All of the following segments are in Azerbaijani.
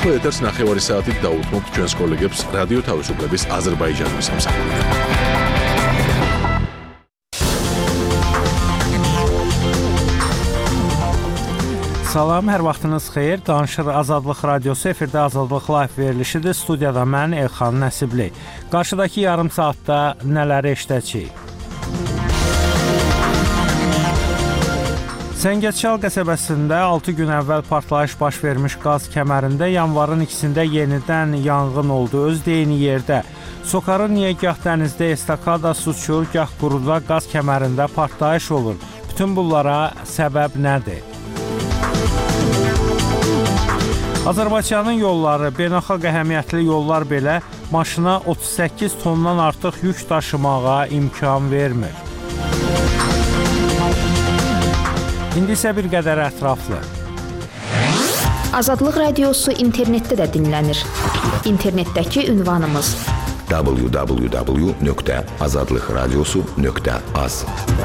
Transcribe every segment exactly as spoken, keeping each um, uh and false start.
ახლა ეთერს ნახევარი საათით დაუთმობთ ჩვენს კოლეგებს რადიო თავისუფლების აზერბაიჯანის სამსახურიდან. Salam, hər vaxtınız xeyir. Danışır Azadlıq Radiosu, efirdə Azadlıq Live verilişidir. Studiyada mən Elxan Nəsibli. Qarşıdakı yarım saatda nələri eşidəcəyik? Səngəçal qəsəbəsində altı gün əvvəl partlayış baş vermiş qaz kəmərində yanvarın ikisində yenidən yanğın oldu. Öz deyini yerdə. Sokarın niyə gah dənizdə estakada su uçur, gah quruda qaz kəmərində partlayış olur. Bütün bunlara səbəb nədir? Azərbaycanın yolları, beynəlxalq əhəmiyyətli yollar belə maşına otuz səkkiz tondan artıq yük daşımağa imkan vermir. İndi isə bir qədər ətraflı. Azadlıq Radiosu internetdə də dinlənir. İnternetdəki ünvanımız w w w nöqtə azadlıq radiosu nöqtə az.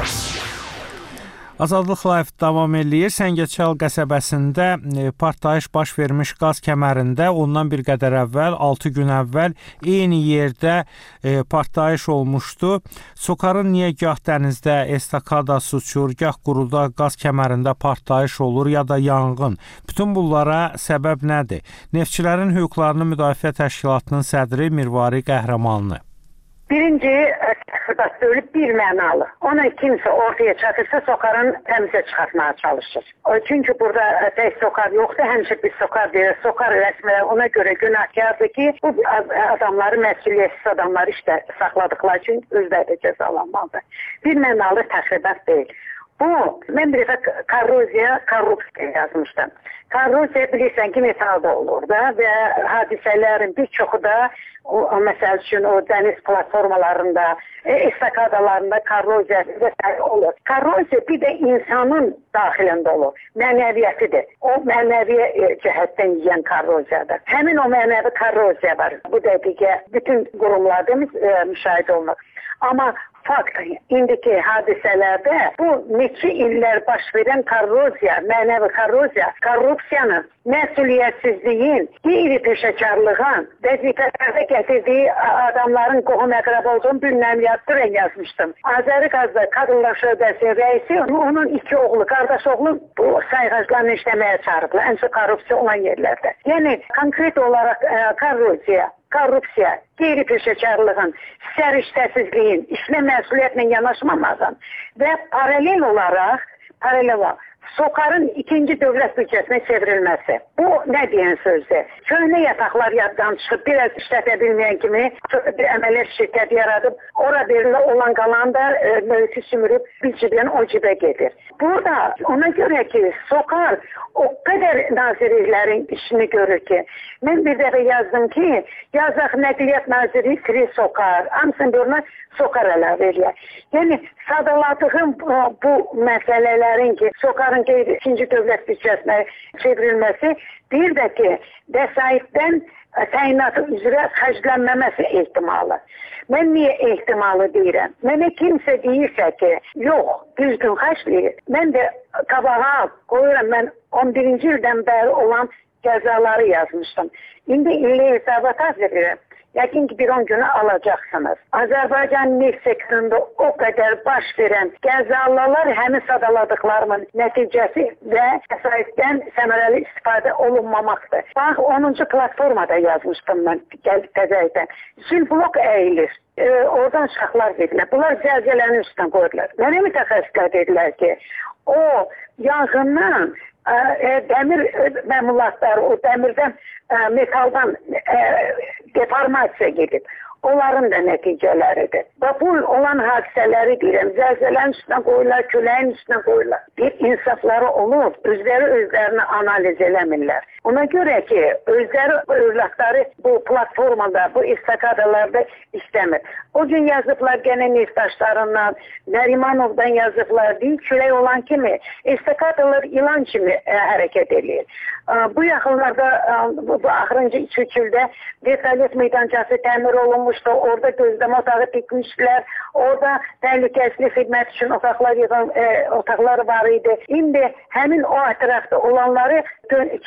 Azadlıq Live davam eləyir. Səngəçal qəsəbəsində partlayış baş vermiş qaz kəmərində ondan bir qədər əvvəl, altı gün əvvəl eyni yerdə partlayış olmuşdu. Sokarın niyə gah dənizdə estakada su uçur, gah quruda qaz kəmərində partlayış olur ya da yanğın. Bütün bunlara səbəb nədir? Neftçilərin hüquqlarını müdafiə təşkilatının sədri Mirvari Qəhrəmanlı. Birinci, təxribat bölüb bir mənalı. Ona kimsə ortaya çatırsa Sokarın təmizə çıxartmaya çalışır. Çünki burada tək Sokar yoxdur, həmişə bir Sokar deyir. Sokar rəsmələr ona görə günahkardır ki, bu adamları, məsuliyyətsiz adamları işte saxladıqları üçün özləri də cəzalanmalıdır. Bir mənalı təxribat deyil. Bu, mən bir dəfə korroziya, korrupsiya yazmışdım. Korroziya bilirsən ki, metalda olur da və hadisələrin bir çoxu da o, məsəl üçün o dəniz platformalarında, e, estakadalarında korroziya olur. Korroziya bir də insanın daxilində olur. Mənəviyyətidir. O mənəvi e, cəhətdən yiyən korroziyadır. Həmin o mənəvi korroziya var. Bu dəqiqə bütün qurumlarda e, müşahidə olunur. Amma fakt, indiki hadisələrdə bu neçə illər baş verən korroziya, mənəvi korroziya, korrupsiyanın, məsuliyyətsizliyin, qeyri-peşəkarlığın, vəzifələrdə gətirdiyi adamların qohum əqrab olduğunu bilməm yazdırın yazmışdım. Azəri qazda Kadınlar Şöbəsinin rəisi, onun iki oğlu, qardaş oğlu bu sayğaclarını işləməyə çağırıblar, ən çox korrupsiya olan yerlərdə. Yəni, konkret olaraq e, korroziya, korrupsiya, qeyri-peşəkarlığın, səriştəsizliyin, işlə məsuliyyətlə yanaşmamağın və paralel olaraq, paralel olaraq, Sokarın ikinci dövlət büdcəsinə çevrilməsi. Bu nə deyən sözdür? Köhnə yataqlar yaddan çıxıb, biraz işlədə bilməyən kimi bir əməliyyat şirkəti yaradıb, ora verilə olan qalan da e, mövki sümürüb bir cibdən o cibə gedir. Burada ona görə ki, Sokar o qədər nazirliklərin işini görür ki, mən bir dəfə yazdım ki, yazaq Nəqliyyat Naziri Fri Sokar, hamısını görünə Sokar əlavə eləyər. Yəni, sadaladığım bu, bu məsələlərin ki, Sokarın qeyri ikinci dövlət büdcəsinə çevrilməsi, bir də ki, vəsaitdən təyinatı üzrə xərclənməməsi ehtimalı. Mən niyə ehtimalı deyirəm? Mənə kimsə deyirsə ki, yox, düzgün xərcləyir. Mən də qabağa qoyuram, mən on birinci ildən bəri olan cəzaları yazmışdım. İndi illi hesabat hazırlayıram. Yəqin ki, bir on günü alacaqsınız. Azərbaycan neft sektorunda o qədər baş verən qəzalar həmin sadaladıqlarımın nəticəsi və vəsaitdən səmərəli istifadə olunmamaqdır. Bax, onuncu platformada yazmışdım mən gəlib təzəydən. Zülblok əyilir. E, oradan şaxlar verirlər. Bunlar zəlzələnin üstündən qoyurlar. Mənə mütəxəssislər dedilər ki, o yanğından e, dəmir məmulatları, o dəmirdən, e, metaldan e, deformasiya gedib. Onların da nəticələridir. Və bu olan hadisələri deyirəm, zəlzələnin üstünə qoyurlar, küləyin üstünə qoyurlar. Bir insafları olur, özləri özlərini analiz eləmirlər. Ona görə ki, özləri övladları bu platformada, bu istakadalarda istəmir. O gün yazıblar gene neftaşlarından, Nərimanovdan yazıblar deyil, külək olan kimi, istakadalar ilan kimi e, hərəkət edir. E, bu yaxınlarda, e, bu, bu axırıncı üç ildə vertolyot meydancası təmir olunmuşdu, orada gözləmə otağı tikmişdilər, orada təhlükəsizlik xidmət üçün otaqlar yığan e, otaqlar var idi. İndi həmin o ətrafda olanları keçirilir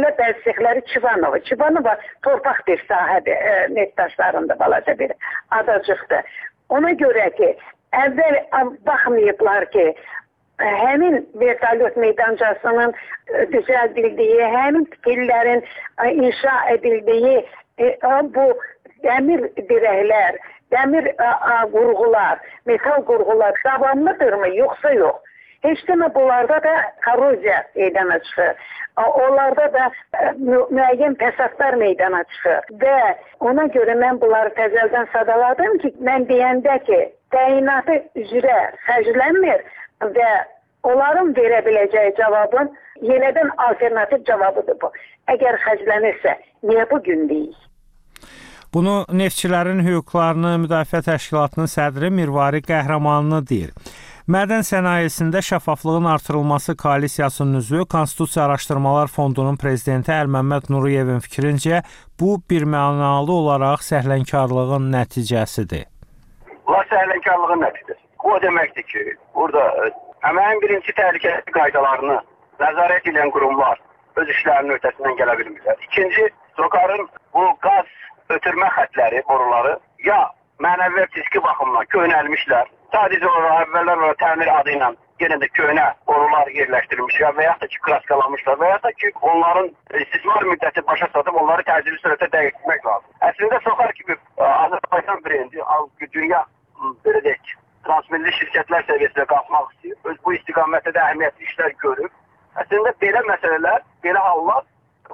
dövlət dəstəkləri Çivanova. Çivanova torpaq bir sahədir, e, neftdaşlarında balaca bir adacıqdır. Ona görə ki, əvvəl baxmayıblar ki, həmin vertolyot meydancasının düzəldildiyi, həmin tikililərin inşa edildiyi e, bu dəmir dirəklər, dəmir qurğular, metal qurğular davamlıdırmı, yoxsa yox? Heç demə bunlarda da korroziya meydana çıxır. Onlarda da mü müəyyən fəsadlar meydana çıxır. Və ona görə mən bunları təzəldən sadaladım ki, mən deyəndə ki, təyinatı üzrə xərclənmir və onların verə biləcəyi cavabın yenidən alternativ cavabıdır bu. Əgər xərclənirsə, niyə bugün deyil? Bunu Neftçilərin Hüquqlarını Müdafiə Təşkilatının sədri Mirvari Qəhrəmanlı deyir. Mədən sənayesində şəffaflığın artırılması koalisiyasının üzvü Konstitusiya Araşdırmalar Fondunun prezidenti Əlməmməd Nuriyevin fikrincə, bu birmənalı olaraq səhlənkarlığın nəticəsidir. Bu səhlənkarlığın nəticəsi. O deməkdir ki, burada həmin birinci təhlükəsizlik qaydalarını nəzarət edən qurumlar öz işlərinin ötəsindən gələ bilmirlər. İkinci, SOCAR-ın bu qaz ötürmə xətləri, boruları ya mənəvi və fiziki baxımdan köhnəlmişlər. Sadəcə olaraq əvvəllər olaraq təmir adı ilə yenə də köhnə borular yerləşdirilmişlər və yaxud da ki, kraskalanmışlar və yaxud da ki, onların istismar müddəti başa satıb onları təcili sürətə dəyişdirmək lazım. Əslində SOCAR kimi Azərbaycan brendi, dünya belə deyək, transmilli şirkətlər səviyyəsində qalxmaq istəyir. Öz bu istiqamətdə də əhəmiyyətli işlər görüb. Əslində belə məsələlər, belə hallar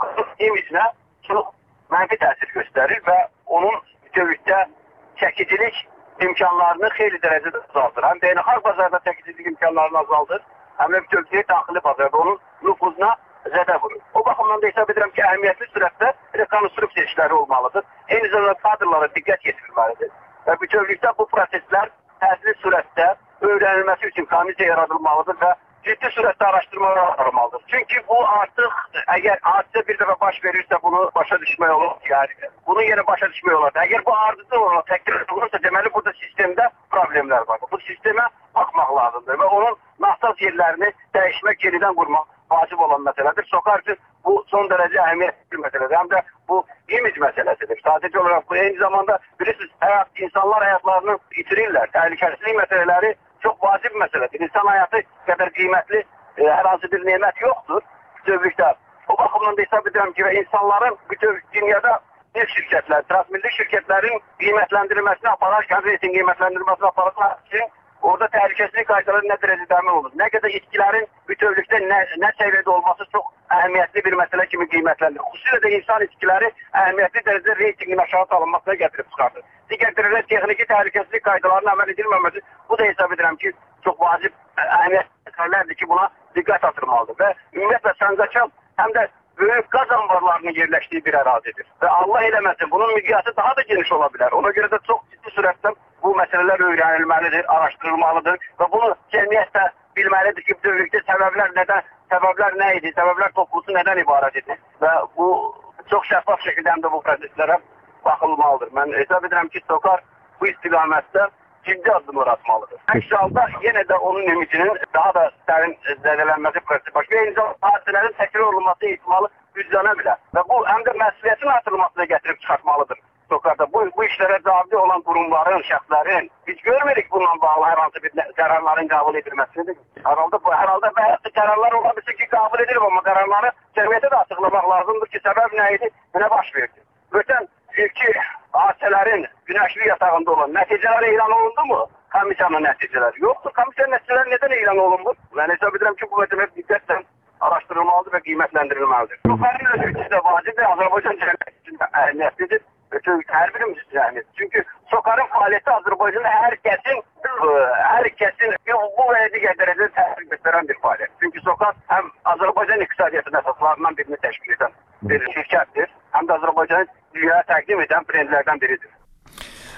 imicinə çox mənfi təsir göstərir və onun bütövlükdə çəkicilik imkanlarını xeyli dərəcədə azaldır. Həm beynəlxalq bazarda çəkicilik imkanlarını azaldır, həm də bütövlükdə daxili bazarda onun nüfuzuna zədə vurur. O baxımdan da hesab edirəm ki, əhəmiyyətli sürətdə rekonstruksiya işləri olmalıdır. Eyni zamanda kadrlara diqqət yetirilməlidir və bütövlükdə bu proseslər təsirli sürətdə öyrənilməsi üçün komissiya yaradılmalıdır və ciddi sürətdə araşdırmalar aparılmalıdır. Çünki bu artıq, əgər hadisə bir dəfə baş verirsə, bunu başa düşmək olur. Yəni, bunu yenə başa düşmək olur. Əgər bu ardıcıl olaraq təkrar olursa, deməli burada sistemdə problemlər var. Bu sistemə baxmaq lazımdır və onun naxsaz yerlərini dəyişmək, yenidən qurmaq vacib olan məsələdir. SOCAR üçün bu son dərəcə əhəmiyyətli bir məsələdir. Həm də bu imic məsələsidir. Sadəcə olaraq bu eyni zamanda bilirsiniz, həyat, insanlar həyatlarını itirirlər. Təhlükəsizlik məsələləri çox vacib məsələdir. İnsan həyatı qədər qiymətli e, hər hansı bir nemət yoxdur bütövlükdə. O baxımdan da hesab edirəm ki, insanların bütün dünyada bir şirkətlər, transmilli şirkətlərin qiymətləndirilməsini apararkən, reyting qiymətləndirilməsini apararkən üçün orada təhlükəsizlik qaydaları nə dərəcədə əmin olur. Nə qədər itkilərin bütövlükdə nə, nə səviyyədə olması çox əhəmiyyətli bir məsələ kimi qiymətləndirir. Xüsusilə də insan itkiləri əhəmiyyətli dərəcədə reytingin aşağı salınmasına gətirib çıxardır. Digər tərəfdən texniki təhlükəsizlik qaydalarının əməl edilməməsi, bu da hesab edirəm ki, çox vacib əhəmiyyətli məsələlərdir ki, buna diqqət artırmalıdır. Və ümumiyyətlə Sancaçal həm də böyük qaz anbarlarının yerləşdiyi bir ərazidir. Və Allah eləməsin, bunun miqyası daha da geniş ola bilər. Ona görə də çox ciddi sürətdə bu məsələlər öyrənilməlidir, araşdırılmalıdır və bunu cəmiyyət də bilməlidir ki, bütövlükdə səbəblər nədən, səbəblər nə idi, səbəblər toplusu nədən ibarət idi və bu çox şəffaf şəkildə həm də bu proseslərə baxılmalıdır. Mən hesab edirəm ki, SOCAR bu istiqamətdə ciddi addımlar atmalıdır. Əks halda yenə də onun imicinin daha da dərin zədələnməsi prosesi baş verir. Eyni zamanda hadisələrin təkrar olunması ehtimalı güclənə bilər və bu həm də məsuliyyətin artırılmasına gətirib çıxartmalıdır. SOCAR'da bu, bu işlərə cavabdeh olan qurumların, şəxslərin biz görmürük bununla bağlı hər hansı bir qərarların qəbul edilməsidir. Hər halda bu hər halda bəzi qərarlar ola bilsin ki, qəbul edilir, amma qərarları cəmiyyətə də açıqlamaq lazımdır ki, səbəb nə idi, nə baş verdi. Ötən ilki hadisələrin günəşli yatağında olan nəticələr elan olundu mu? Komissiyanın nəticələri yoxdur. Komissiyanın nəticələri nədən elan olunmur? Mən hesab edirəm ki, bu məsələ diqqətlə araşdırılmalıdır və qiymətləndirilməlidir. SOCAR-ın özü üçün də vacibdir, Azərbaycan cəmiyyəti üçün də əhəmiyyətlidir. Hər birimiz üçün əhəmiyyətlidir. Çünki SOCAR-ın fəaliyyəti Azərbaycanda hər kəsin, hər kəsin bu və digər dərəcədə təsir göstərən bir fəaliyyət. Çünki SOCAR həm Azərbaycan iqtisadiyyatının əsaslarından birini təşkil edən bir şirkətdir, həm də Azərbaycanı dünyaya təqdim edən brendlərdən biridir.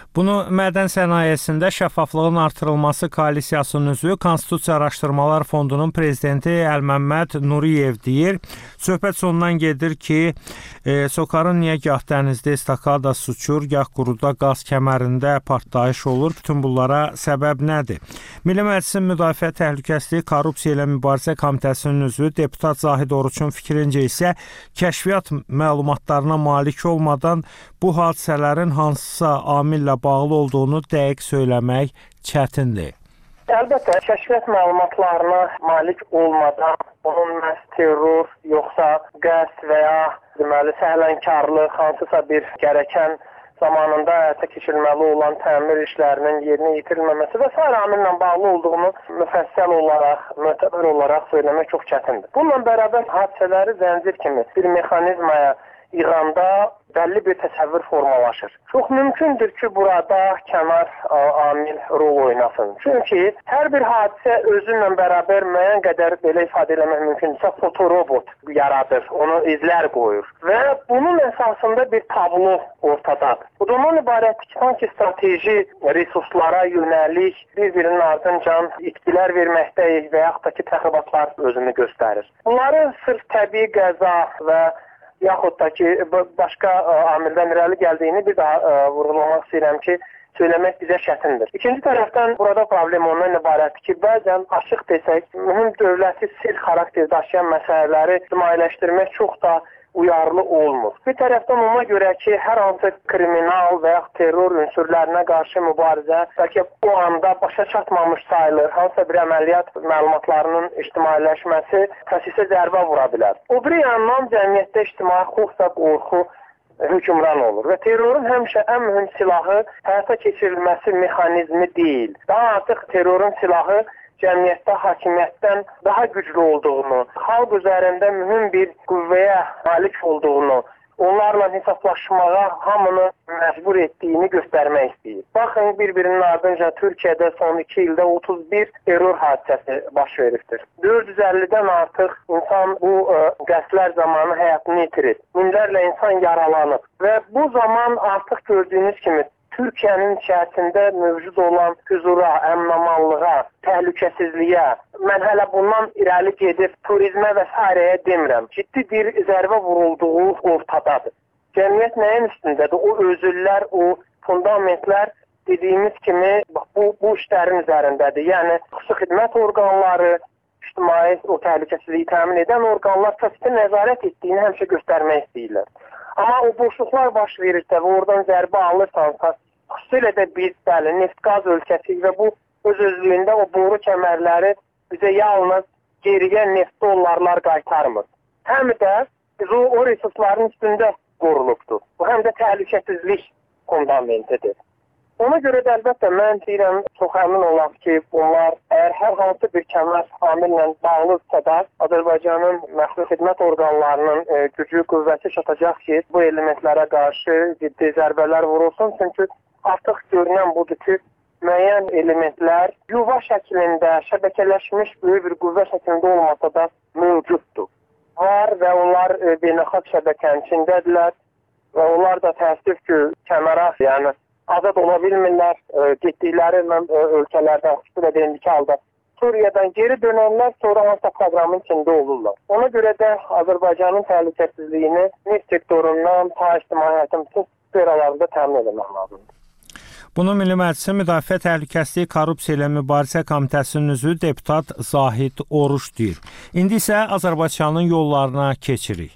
Bunu Mədən Sənayesində Şəffaflığın Artırılması Koalisiyasının üzvü Konstitusiya Araşdırmalar Fondunun prezidenti Əlməmməd Nuriyev deyir. Söhbət sonundan gedir ki, e, SOCAR-ın niyə gah dənizdə estakada uçur, gah quruda qaz kəmərində partlayış olur? Bütün bunlara səbəb nədir? Milli Məclisin Müdafiə Təhlükəsizliyi Korrupsiya ilə Mübarizə Komitəsinin üzvü deputat Zahid Oruçun fikrincə isə kəşfiyyat məlumatlarına malik olmadan bu hadisələrin hansısa amillə bağlı olduğunu dəqiq söyləmək çətindir. Əlbəttə, kəşfiyyat məlumatlarına malik olmadan onun məhz terror, yoxsa qəsd və ya deməli səhlənkarlıq, hansısa bir gərəkən zamanında həyata keçirilməli olan təmir işlərinin yerinə yetirilməməsi və sair amillə bağlı olduğunu müfəssəl olaraq, mötəbər olaraq söyləmək çox çətindir. Bununla bərabər hadisələri zəncir kimi bir mexanizmaya İranda bəlli bir təsəvvür formalaşır. Çox mümkündür ki, burada kənar amil rol oynasın. Çünki hər bir hadisə özünlə bərabər müəyyən qədər belə ifadə eləmək mümkündürsə fotorobot yaradır, onu izlər qoyur. Və bunun əsasında bir tablo ortadadır. Bu da ondan ibarətdir ki, sanki strateji resurslara yönəlik bir-birinin ardıncan itkilər verməkdəyik və yaxud da ki, təxribatlar özünü göstərir. Bunları sırf təbii qəza və yaxud da ki, başqa amildən irəli gəldiyini bir daha ə, vurğulamaq istəyirəm ki, söyləmək bizə çətindir. İkinci tərəfdən burada problem ondan ibarətdir ki, bəzən açıq desək, mühüm dövləti sirr xarakter daşıyan məsələləri ictimailəşdirmək çox da uyarlı olmur. Bir tərəfdən ona görə ki, hər hansı kriminal və ya terror ünsürlərinə qarşı mübarizə bəlkə o anda başa çatmamış sayılır. Hansısa bir əməliyyat məlumatlarının ictimailəşməsi prosesə zərbə vura bilər. O bir yandan cəmiyyətdə ictimai xof və qorxu hökmran olur və terrorun həmişə ən mühüm silahı həyata keçirilməsi mexanizmi deyil. Daha artıq terrorun silahı cəmiyyətdə hakimiyyətdən daha güclü olduğunu, xalq üzərində mühüm bir qüvvəyə malik olduğunu, onlarla hesablaşmağa hamını məcbur etdiyini göstərmək istəyir. Baxın, bir-birinin ardınca Türkiyədə son iki ildə otuz bir terror hadisəsi baş veribdir. dörd yüz əllidən artıq insan bu ə, qəsdlər zamanı həyatını itirir. Minlərlə insan yaralanıb və bu zaman artıq gördüyünüz kimi Türkiyənin içərisində mövcud olan hüzura, əminamanlığa, təhlükəsizliyə, mən hələ bundan irəli gedib turizmə və s. demirəm. Ciddi bir zərbə vurulduğu ortadadır. Cəmiyyət nəyin üstündədir? O özüllər, o fundamentlər dediyimiz kimi bu, bu işlərin üzərindədir. Yəni, xüsusi xidmət orqanları, ictimai o təhlükəsizliyi təmin edən orqanlar prosesdə nəzarət etdiyini həmişə göstərmək istəyirlər. Amma o boşluqlar baş verirsə və oradan zərbə alırsansa, xüsusilə də biz bəli, neft-qaz ölkəsiyik və bu öz-özlüyündə o boru kəmərləri bizə yalnız geriyə neft dollarlar qaytarmır. Həm də biz o, o resursların üstündə qorulubdur. Bu həm də təhlükəsizlik fundamentidir. Ona görə də əlbəttə mən deyirəm, çox əmin olaq ki, bunlar əgər hər hansı bir kənar amillə bağlıdsa da Azərbaycanın məxsus xidmət orqanlarının e, gücü, qüvvəsi çatacaq ki, bu elementlərə qarşı ciddi zərbələr vurulsun. Çünki artıq görünən budur ki, müəyyən elementlər yuva şəklində, şəbəkələşmiş böyük bir qüvvə şəklində olmasa da mövcuddur. Var və onlar e, beynəlxalq şəbəkənin içindədirlər və onlar da təəssüf ki, kənara, yəni azad ola bilmirlər, e, getdikləri e, ölkələrdən, xüsusilə də indiki halda Suriyadan geri dönənlər sonra hansısa proqramın içində olurlar. Ona görə də Azərbaycanın təhlükəsizliyini neft sektorundan ta ictimai həyatın bütün sferalarında təmin etmək lazımdır. Bunu Milli Məclisin Müdafiə Təhlükəsizliyi Korrupsiya ilə Mübarizə Komitəsinin üzvü deputat Zahid Oruç deyir. İndi isə Azərbaycanın yollarına keçirik.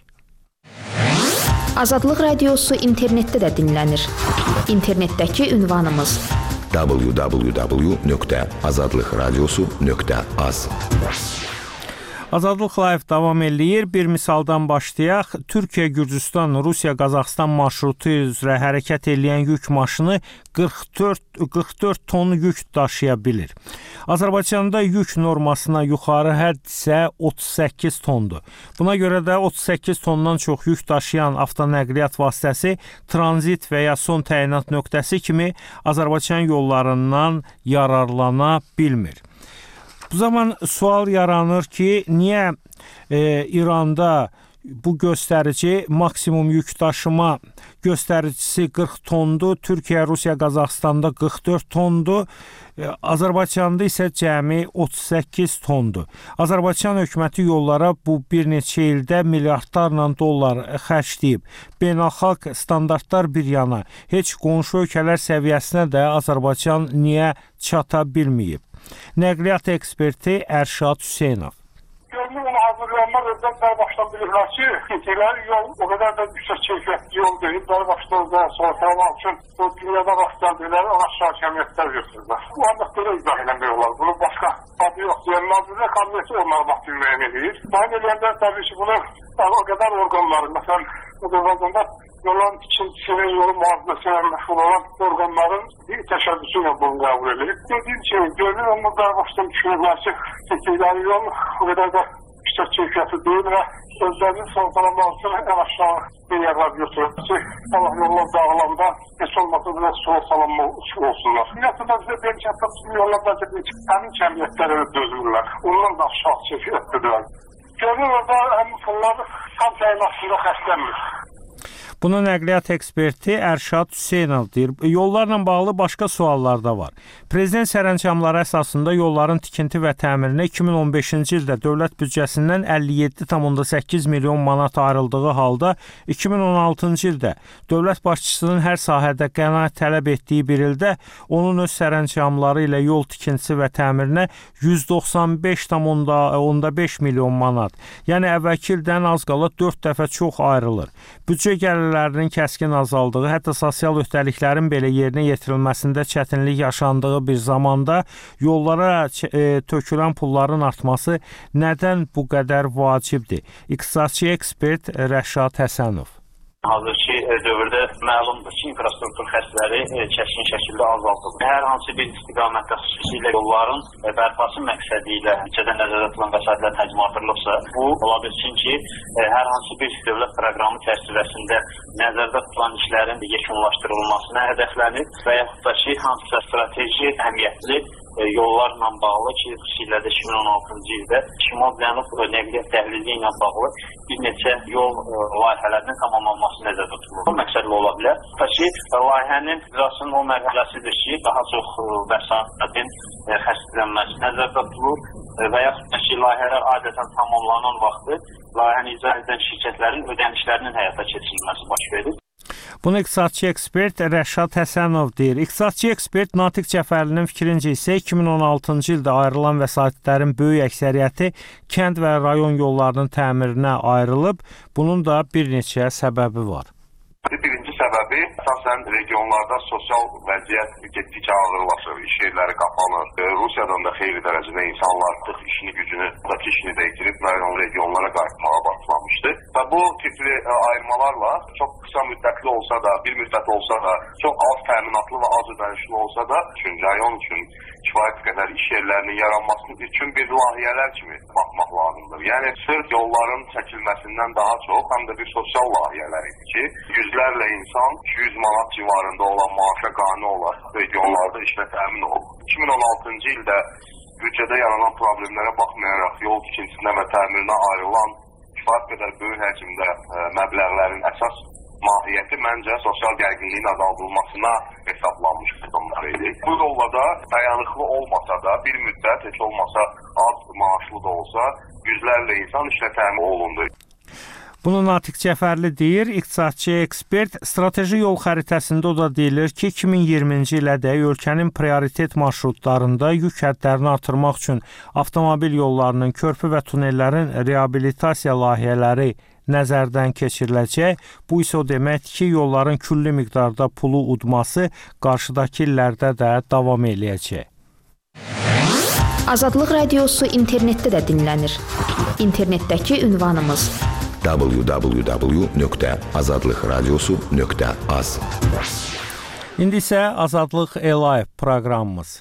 Azadlıq Radiosu internetdə də dinlənir. İnternetdəki ünvanımız w w w nöqtə azadlıq radiosu nöqtə az. Azadlıq Live davam eləyir. Bir misaldan başlayaq. Türkiyə, Gürcüstan, Rusiya, Qazaxstan marşrutu üzrə hərəkət edən yük maşını qırx dörd, qırx dörd ton yük daşıya bilir. Azərbaycanda yük normasına yuxarı hədd isə otuz səkkiz tondur. Buna görə də otuz səkkiz tondan çox yük daşıyan avtonəqliyyat vasitəsi tranzit və ya son təyinat nöqtəsi kimi Azərbaycan yollarından yararlana bilmir. Bu zaman sual yaranır ki, niyə e, İranda bu göstərici maksimum yük daşıma göstəricisi qırx tondur. Türkiyə, Rusiya, Qazaxstanda qırx dörd tondur. Azərbaycanda isə cəmi otuz səkkiz tondur. Azərbaycan hökuməti yollara bu bir neçə ildə milyardlarla dollar xərcləyib. Beynəlxalq standartlar bir yana, heç qonşu ölkələr səviyyəsinə də Azərbaycan niyə çata bilməyib? Nəqliyyat eksperti Ərşad Hüseynov. Görünür, onu hazırlayanlar özdən bəri başdan bilirlər ki, intikləri yol o qədər də yüksək keyfiyyətli yol deyil. Bəri başdan da soğutalamaq üçün o dünyada başladılar, aşağı kəmiyyətlər götürürlər. Bu anda belə izah eləmək olar. Bunun başqa adı yoxdur. Yəni, Nazirlər Kabineti onlara vaxt müəyyən edir. Müəyyən eləyəndə təbii ki, bunu o qədər orqanları, məsələn, Azərbaycanda yolların ikincisinin, yolun mühafizəsilə məşğul olan orqanların bir təşəbbüsü ilə bunu qəbul edir. Dediyim ki, görünür, onlar da başdan düşünürlər ki, seçiləri yol o qədər də yüksək keyfiyyətli deyil və özlərinin soğutalamaq üçün ən aşağı bir yerlər götürür ki, Allah yollar dağılanda heç olmasa biraz soğutsalanma olsunlar. Ümumiyyətlə bizə deyim ki, hətta bizim yollar da həmin kəmiyyətlərə dözürlər. Ondan da aşağı keyfiyyətlidir. Görünür, orada həmin pullar tam təyin aslında xərclənmir. Bunu nəqliyyat eksperti Ərşad Hüseynov deyir. Yollarla bağlı başqa suallar da var. Prezident sərəncamları əsasında yolların tikinti və təmirinə iki min on beşinci ildə dövlət büdcəsindən əlli yeddi tam onda səkkiz milyon manat ayrıldığı halda iki min on altıncı ildə dövlət başçısının hər sahədə qənaət tələb etdiyi bir ildə onun öz sərəncamları ilə yol tikintisi və təmirinə yüz doxsan beş tam onda beş milyon manat, yəni əvvəlki ildən az qala dörd dəfə çox ayrılır. Büdcə gəlirlərinin kəskin azaldığı, hətta sosial öhdəliklərin belə yerinə yetirilməsində çətinlik yaşandığı bir zamanda yollara e, tökülən pulların artması nədən bu qədər vacibdir? İqtisadçı ekspert Rəşad Həsənov. Hazırki dövrdə məlumdur ki, infrastruktur xərcləri kəskin şəkildə azaldılır. Hər hansı bir istiqamətdə xüsusilə yolların bərpası məqsədi ilə büdcədə nəzərdə tutulan vəsaitlərin həcmi artırılıbsa, bu ola bilsin ki, hər hansı bir dövlət proqramı çərçivəsində nəzərdə tutulan işlərin yekunlaşdırılmasına hədəflənib və yaxud da ki, hansısa strateji əhəmiyyətli yollarla bağlı ki, xüsusilə də iki min on altıncı ildə Şimal-Cənub nəqliyyat dəhlizi ilə bağlı bir neçə yol layihələrinin tamamlanması nəzərdə tutulur. Bu məqsədli ola bilər. Təki layihənin icrasının o mərhələsidir ki, daha çox vəsaitin xərclənməsi nəzərdə tutulur və yaxud da ki, layihələr adətən tamamlanan vaxtı layihəni icra edən şirkətlərin ödənişlərinin həyata keçirilməsi baş verir. Bunu iqtisadçı ekspert Rəşad Həsənov deyir. İqtisadçı ekspert Natiq Cəfərlinin fikrincə isə iki min on altıncı ildə ayrılan vəsaitlərin böyük əksəriyyəti kənd və rayon yollarının təmirinə ayrılıb. Bunun da bir neçə səbəbi var. Birinci səbəbi əsasən regionlarda sosial vəziyyət getdikcə ağırlaşır, iş yerləri qapanır. Rusiyadan da xeyli dərəcədə insanlar artıq işini gücünü, buradakı işini də itirib rayon regionlara qayıtmağa başlamışdı. Və bu tipli ayırmalarla çox qısa müddətli olsa da, bir müddət olsa da, çox az təminatlı və az ödənişli olsa da, çünki rayon üçün kifayət qədər iş yerlərinin yaranması üçün bir layihələr kimi baxmaq lazımdır. Yəni sırf yolların çəkilməsindən daha çox, həm də bir sosial layihələr idi ki, yüzlərlə insan iki yüz manat civarında olan maaşa qane olaraq regionlarda işlə təmin olub. iki min on altıncı ildə büdcədə yaranan problemlərə baxmayaraq yol tikintisinə və təmirinə ayrılan kifayət qədər böyük həcmdə məbləğlərin əsas mahiyyəti məncə sosial gərginliyin azaldılmasına hesablanmış qadınlar idi. Bu yolla da dayanıqlı olmasa da, bir müddət heç olmasa az maaşlı da olsa, yüzlərlə insan işlə təmin olundu. Bunu Natiq Cəfərli deyir. İqtisadçı ekspert strateji yol xəritəsində o da deyilir ki, iki min iyirminci ilədək ölkənin prioritet marşrutlarında yük hədlərini artırmaq üçün avtomobil yollarının, körpü və tunellərin reabilitasiya layihələri nəzərdən keçiriləcək. Bu isə o deməkdir ki, yolların külli miqdarda pulu udması qarşıdakı illərdə də davam eləyəcək. Azadlıq Radiosu internetdə də dinlənir. İnternetdəki ünvanımız w w w nöqtə azadlıq radiosu nöqtə az. İndi isə Azadlıq Live proqramımız.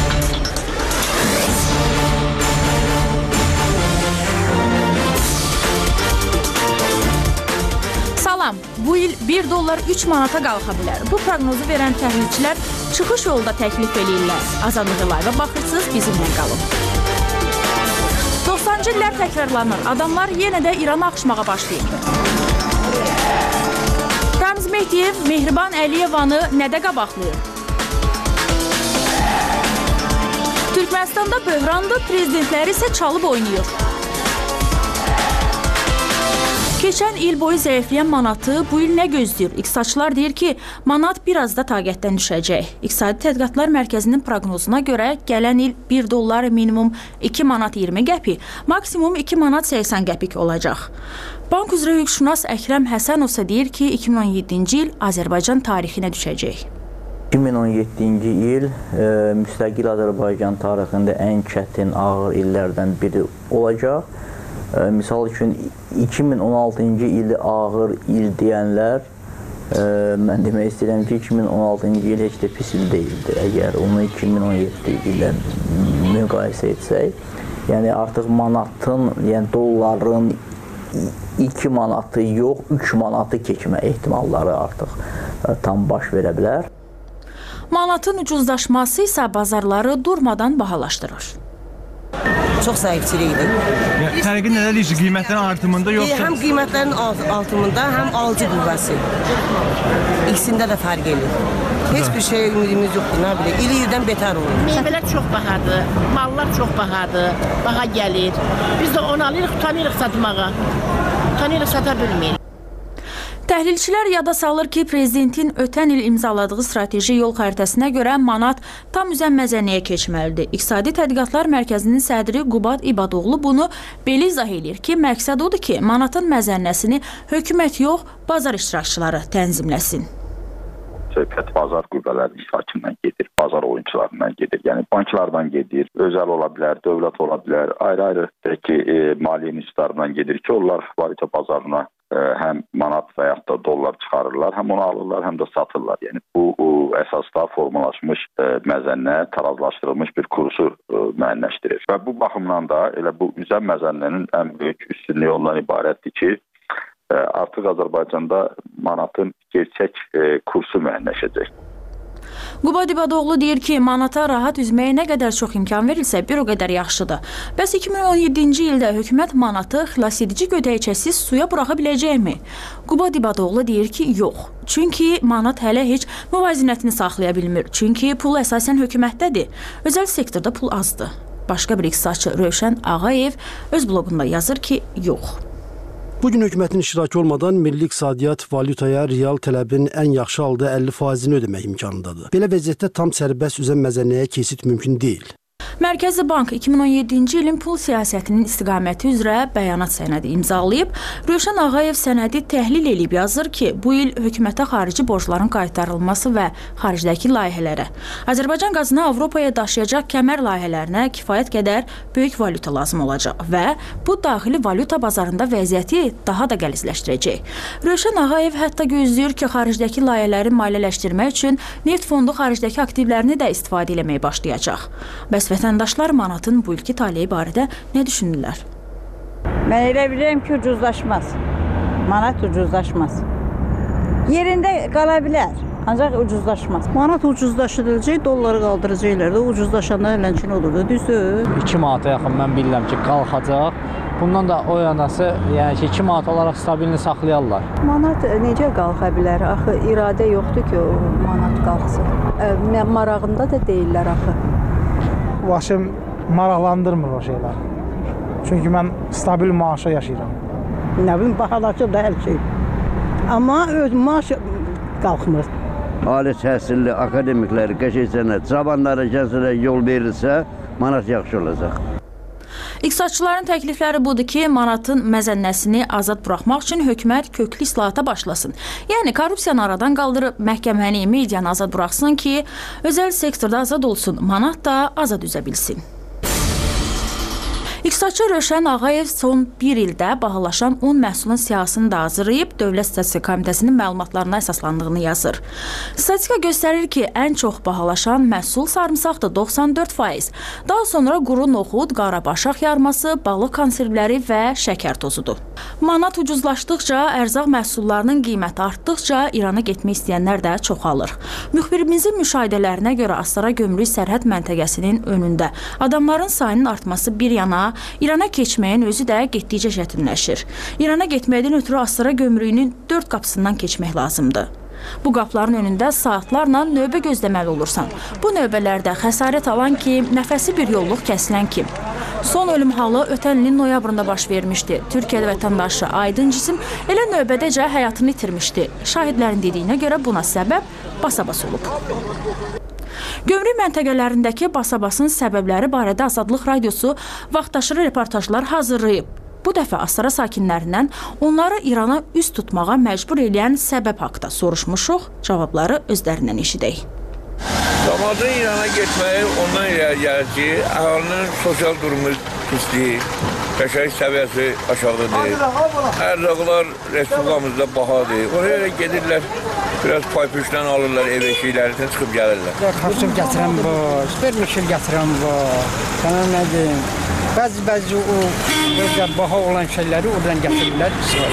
Salam, bu il bir dollar üç manata qalxa bilər. Bu proqnozu verən təhlilçilər çıxış yolda təklif eləyirlər. Azadlıq Live-a baxırsınız, bizimlə qalın. doxsan Sonuncu illər təkrarlanır. Adamlar yenə də İrana axışmağa başlayır. Ramiz Mehdiyev Mehriban Əliyevanı nədə qabaqlayır? Türkmənistanda böhrandır, prezidentləri isə çalıb oynayır. Keçən il boyu zəifləyən manatı bu il nə gözləyir? İqtisadçılar deyir ki, manat biraz da taqətdən düşəcək. İqtisadi Tədqiqatlar Mərkəzinin proqnozuna görə gələn il bir dollar minimum iki manat iyirmi qəpik, maksimum iki manat səksən qəpik olacaq. Bank üzrə hüquqşünas Əkrəm Həsənov isə deyir ki, iki min on yeddinci il Azərbaycan tarixinə düşəcək. iki min on yeddinci il e, müstəqil Azərbaycan tarixində ən çətin, ağır illərdən biri olacaq. E, misal üçün iki min on altıncı ili ağır il deyənlər, e, mən demək istəyirəm ki, iki min on altıncı il heç də pis il deyildi. Əgər onu iki min on yeddinci ilə müqayisə etsək, yəni artıq manatın, yəni dolların iki manatı yox, üç manatı keçmə ehtimalları artıq e, tam baş verə bilər. Manatın ucuzlaşması isə bazarları durmadan bahalaşdırır. Çox zəifçilikdir. Fərqi nələr deyir? Qiymətlərin artımında yoxsa? Həm qiymətlərin artımında, həm alıcı qüvvəsi. İkisində də fərq edir. Heç bir şey ümidimiz yoxdur, nə bilək. İli ildən betər olur. Meyvələr çox bahadır, mallar çox bahadır, baha gəlir. Biz də onu alırıq, utanırıq satmağa. Utanırıq sata bilməyirik. Təhlilçilər yada salır ki, prezidentin ötən il imzaladığı strateji yol xəritəsinə görə manat tam üzən məzəniyə keçməlidir. İqtisadi Tədqiqatlar Mərkəzinin sədri Qubad İbadoğlu bunu belə izah edir ki, məqsəd odur ki, manatın məzənnəsini hökumət yox, bazar iştirakçıları tənzimləsin. Söhbət bazar qüvvələri iştirakından gedir, bazar oyunçularından gedir, yəni banklardan gedir, özəl ola bilər, dövlət ola bilər, ayrı-ayrı ki, e, maliyyə institutlarından gedir ki, onlar valyuta bazarına e, həm manat və yaxud da dollar çıxarırlar, həm onu alırlar, həm də satırlar. Yəni bu o, əsasda formalaşmış e, məzənnə, tarazlaşdırılmış bir kursu e, müəyyənləşdirir. Və bu baxımdan da elə bu üzən məzənnənin ən böyük üstünlüyü ondan ibarətdir ki, artıq Azərbaycanda manatın gerçək e, kursu müəyyənləşəcək. Qubad İbadoğlu deyir ki, manata rahat üzməyə nə qədər çox imkan verilsə, bir o qədər yaxşıdır. Bəs iki min on yeddinci ildə hökumət manatı xilasedici gödəkçəsiz suya buraxa biləcəkmi? Qubad İbadoğlu deyir ki, yox. Çünki manat hələ heç müvazinətini saxlaya bilmir. Çünki pul əsasən hökumətdədir. Özəl sektorda pul azdır. Başqa bir iqtisadçı Rövşən Ağayev öz bloqunda yazır ki, yox. Bugün hökumətin iştirakı olmadan milli iqtisadiyyat valyutaya real tələbin ən yaxşı halda əlli faizini ödəmək imkanındadır. Belə vəziyyətdə tam sərbəst üzən məzənnəyə keçid mümkün deyil. Mərkəzi Bank iki min on yeddinci ilin pul siyasətinin istiqaməti üzrə bəyanat sənədi imzalayıb. Rövşən Ağayev sənədi təhlil edib yazır ki, bu il hökumətə xarici borcların qaytarılması və xaricdəki layihələrə, Azərbaycan qazını Avropaya daşıyacaq kəmər layihələrinə kifayət qədər böyük valyuta lazım olacaq və bu daxili valyuta bazarında vəziyyəti daha da qəlizləşdirəcək. Rövşən Ağayev hətta gözləyir ki, xaricdəki layihələri maliyyələşdirmək üçün neft fondu xaricdəki aktivlərini də istifadə etməyə başlayacaq. Bəs vətəndaşlar manatın bu ilki taleyi barədə nə düşünürlər? Mən elə bilirəm ki, ucuzlaşmaz. Manat ucuzlaşmaz. Yerində qala bilər, ancaq ucuzlaşmaz. Manat ucuzlaşdırılacaq, dolları qaldıracaqlar da, ucuzlaşanda ələnçin olur da, düzdür? iki manata yaxın mən bilirəm ki, qalxacaq. Bundan da o yanası, yəni ki, iki manat olaraq stabilini saxlayarlar. Manat necə qalxa bilər? Axı iradə yoxdur ki, o manat qalxsın. Marağında da deyirlər axı. Başım maraqlandırmır o şeylər. Çünki mən stabil maaşa yaşayıram. Nə bilim, bahalaşıb da hər şey. Amma öz maaş qalxmır. Ali təhsilli akademikləri, qəşəysənə, cavanlara, gənclərə yol verilsə, manat yaxşı olacaq. İqtisadçıların təklifləri budur ki, manatın məzənnəsini azad buraxmaq üçün hökumət köklü islahata başlasın. Yəni, korrupsiyanı aradan qaldırıb məhkəməni, medianı azad buraxsın ki, özəl sektorda azad olsun, manat da azad üzə bilsin. İqtisadçı Rövşən Ağayev son bir ildə bahalaşan un məhsulun siyahısını da hazırlayıb, Dövlət Statistika Komitəsinin məlumatlarına əsaslandığını yazır. Statistika göstərir ki, ən çox bahalaşan məhsul sarımsaqdır, doxsan dörd faiz. Daha sonra quru noxud, qarabaşaq yarması, balıq konservləri və şəkər tozudur. Manat ucuzlaşdıqca, ərzaq məhsullarının qiyməti artdıqca İrana getmək istəyənlər də çoxalır. Müxbirimizin müşahidələrinə görə Astara gömrük sərhəd məntəqəsinin önündə adamların sayının artması bir yana, İrana keçməyin özü də getdikcə çətinləşir. İrana getməkdən ötürü Astara gömrüyünün dörd qapısından keçmək lazımdır. Bu qapıların önündə saatlarla növbə gözləməli olursan. Bu növbələrdə xəsarət alan kim, nəfəsi bir yolluq kəsilən kim. Son ölüm halı ötən ilin noyabrında baş vermişdi. Türkiyəli vətəndaşı Aydın Cisim elə növbədəcə həyatını itirmişdi. Şahidlərin dediyinə görə buna səbəb basabas olub. Gömrük məntəqələrindəki basabasın səbəbləri barədə Azadlıq Radiosu vaxtaşırı reportajlar hazırlayıb. Bu dəfə Astara sakinlərindən onları İrana üz tutmağa məcbur eləyən səbəb haqda soruşmuşuq, cavabları özlərindən eşidək. Damadın İrana getməyi ondan irəli gəlir ki, əhalinin sosial durumu pisdir, yaşayış səviyyəsi aşağıdır, ərzaqlar respublikamızda bahadır. Oraya gedirlər, biraz paypüşdən alırlar ev eşiklərindən çıxıb gəlirlər. Xarçım gətirən var, supermişil gətirən var, sana nə deyim? Bəzi-bəzi o böyle baha olan şeyləri oradan gətirirlər,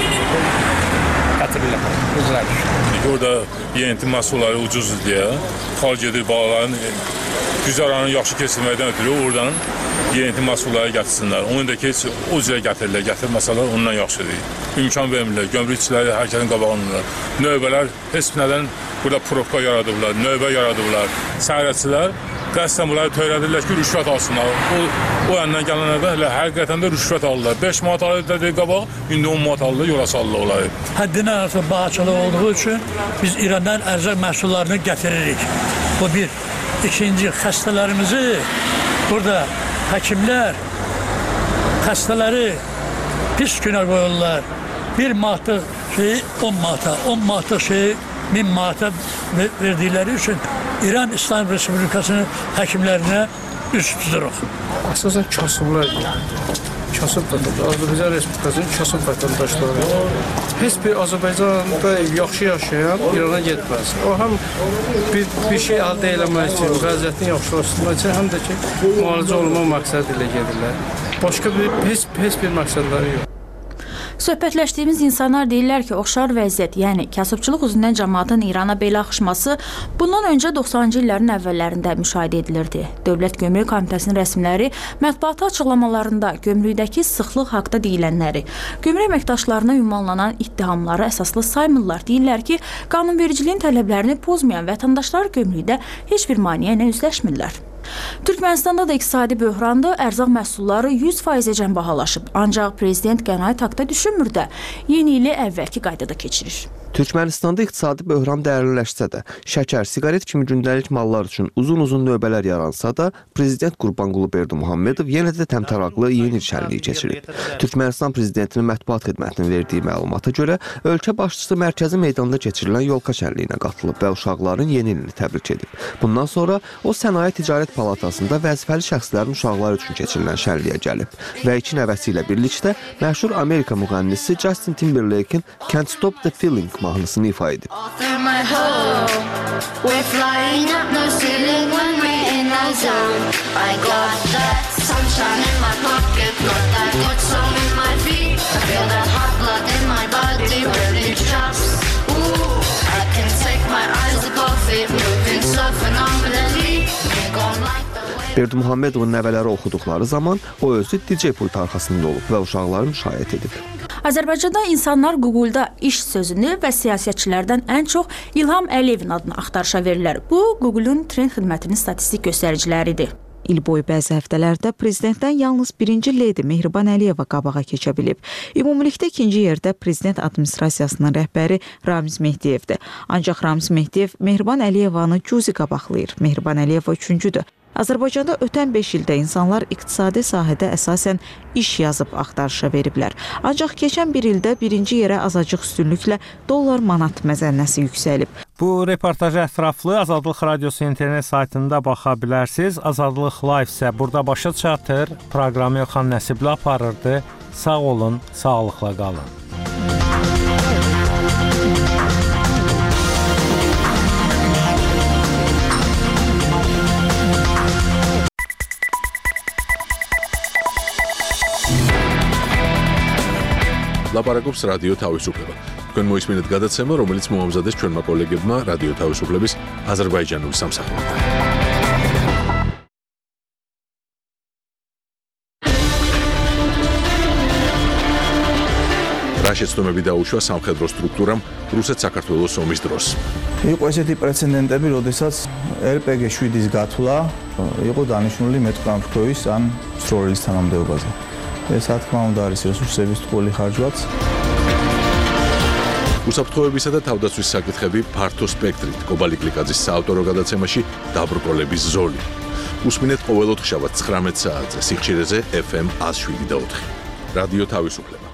gətirirlər, ucuzlar. Orada yenitim məhsulları ucuzdur deyə, xal gedir bağların güzəranı yaxşı keçirməkdən ötürü oradan yenitim məhsulları gətirsinlər. Onu da ki, o cürə gətirirlər, gətirməsələr ondan yaxşıdır. İmkan vermirlər, gömrükçiləri hər kəsin qabağınırlar. Növbələr heç nədən burada profka yaradıblar, növbə yaradıblar. Səyirətçilər qəsdən bunları törədirlər ki, rüşvət alsınlar. O, o yandan gələnlərdə elə həqiqətən də rüşvət alırlar. beş manat alırlar deyə qabaq, indi on manat alırlar, yola salırlar onları. Həddindən artıq bahaçılıq olduğu üçün biz İrandan ərzaq məhsullarını gətiririk. Bu bir. İkinci, xəstələrimizi burada həkimlər xəstələri pis günə qoyurlar. Bir manatlıq şeyi on manata, on manatlıq şeyi min manata verdikləri üçün İran İslam Respublikasının həkimlərinə üst tuturuq. Əsasən kasıblar, kasıb vətəndaşlar, Azərbaycan Respublikasının kasıb vətəndaşları. Heç bir Azərbaycanda yaxşı yaşayan İrana getməz. O həm bir, bir şey əldə eləmək üçün, vəziyyətin yaxşılaşdırmaq üçün, həm də ki, müalicə olmaq məqsədi ilə gedirlər. Başqa bir, heç, heç bir məqsədləri yox. Söhbətləşdiyimiz insanlar deyirlər ki, oxşar vəziyyət, yəni kasıbçılıq üzündən cəmaatın İrana belə axışması bundan öncə doxsanıncı illərin əvvəllərində müşahidə edilirdi. Dövlət Gömrük Komitəsinin rəsmiləri mətbuata açıqlamalarında gömrükdəki sıxlıq haqda deyilənləri, gömrük əməkdaşlarına ünvanlanan ittihamları əsaslı saymırlar. Deyirlər ki, qanunvericiliyin tələblərini pozmayan vətəndaşlar gömrükdə heç bir maneə ilə üzləşmirlər. Türkmənistanda da iqtisadi böhrandır, ərzaq məhsulları yüz faizəcən bahalaşıb. Ancaq prezident qənaət haqda düşünmür də, yeni ili əvvəlki qaydada keçirir. Türkmənistanda iqtisadi böhran dəyərliləşsə də, şəkər, siqaret kimi gündəlik mallar üçün uzun-uzun növbələr yaransa da, prezident Qurbanqulu Berdimuhamedov yenə də təmtəraqlı yeni il şənliyi keçirib. Türkmənistan prezidentinin mətbuat xidmətinin verdiyi məlumata görə, ölkə başçısı mərkəzi meydanda keçirilən yolka şənliyinə qatılıb və uşaqların yeni ilini təbrik edib. Bundan sonra o Sənaye Ticarət Palatasında vəzifəli şəxslərin uşaqları üçün keçirilən şənliyə gəlib və iki nəvəsi ilə birlikdə məşhur Amerika müğənnisi Justin Timberlake'in Can't Stop the Feeling mahnısını ifa edib. Berdimuhamedovun nəvələri oxuduqları zaman o özü D J pult arxasında olub və uşaqları müşahidə edib. Azərbaycanda insanlar Google-da iş sözünü və siyasətçilərdən ən çox İlham Əliyevin adını axtarışa verirlər. Bu, Google-un trend xidmətinin statistik göstəriciləridir. İl boyu bəzi həftələrdə prezidentdən yalnız birinci leydi Mehriban Əliyeva qabağa keçə bilib. Ümumilikdə ikinci yerdə prezident administrasiyasının rəhbəri Ramiz Mehdiyevdir. Ancaq Ramiz Mehdiyev Mehriban Əliyevanı cüzi qabaqlayır. Mehriban Əliyeva üçüncüdür. Azərbaycanda ötən beş ildə insanlar iqtisadi sahədə əsasən iş yazıb axtarışa veriblər. Ancaq keçən bir ildə birinci yerə azacıq üstünlüklə dollar-manat məzənnəsi yüksəlib. Bu reportajı ətraflı Azadlıq Radiosu internet saytında baxa bilərsiniz. Azadlıq Live isə burada başa çatır. Proqramı Elxan Nəsibli aparırdı. Sağ olun, sağlıqla qalın. ლაპარაკობს რადიო თავისუფლება. თქვენ მოისმინეთ გადაცემა, რომელიც მოამზადეს ჩვენმა კოლეგებმა რადიო თავისუფლების აზერბაიჯანული სამსახურიდან. რა შეცდომები დაუშვა სამხედრო სტრუქტურამ რუსეთ-საქართველოს ომის დროს. იყო ესეთი პრეცედენტები, როდესაც ერ პე გი შვიდის გათვლა იყო დანიშნული მეტყამფრქვევის ან მსროლელის თანამდებობაზე. ეს რა თქმა უნდა არის რესურსების ტყუილი ხარჯვაც. უსაფრთხოებისა და თავდაცვის საკითხები ფართო სპექტრით კობალი კლიკაძის საავტორო გადაცემაში დაბრკოლების ზოლი. უსმინეთ ყოველ ოთხშაბათს ცხრამეტ საათზე სიხშირეზე ეფ ემ ათს შვიდი და ოთხი. რადიო თავისუფლება.